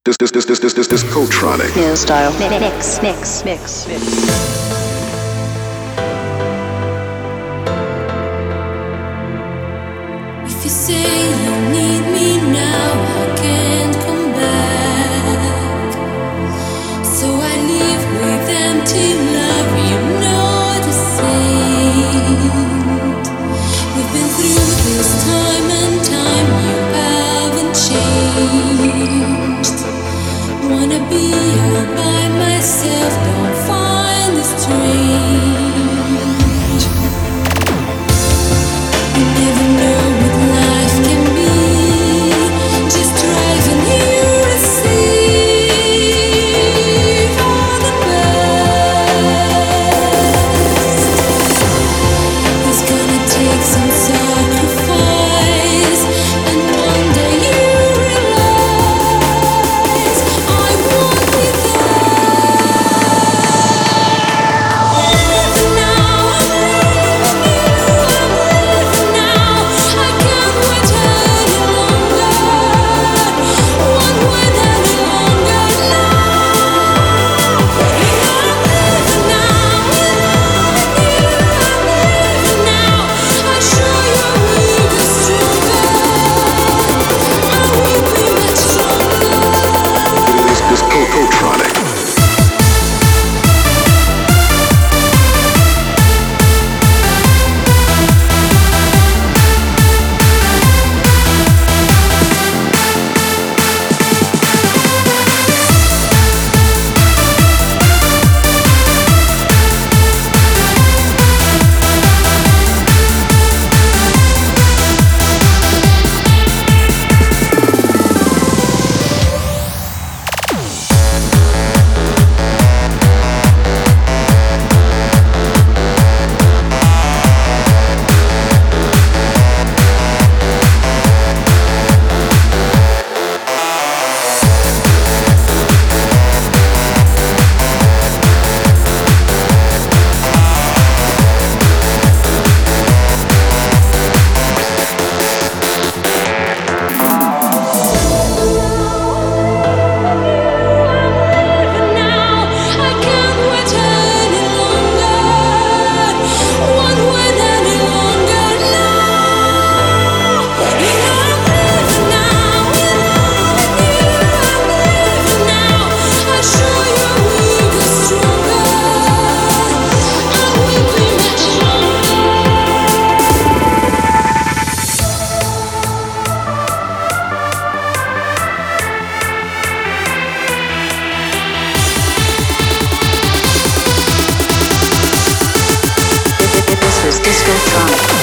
This Cotronic. New style. Mix. If you say you need me now, I can't come back. So I leave with empty love, you know the saint. We've been through this time and time, you haven't changed. Wanna be all by myself, don't find this strange. You never know what life can be, just driving you receive all the best. It's gonna take some sacrifice, and one day you realize I won't be there. Now I'm leaving you, I'm leaving now. I can't wait any longer. Won't wait any longer now. I'm leaving now, I'm leaving now. I show you we get stronger. I will be much stronger. This Cotronic. This is Disco Tronic.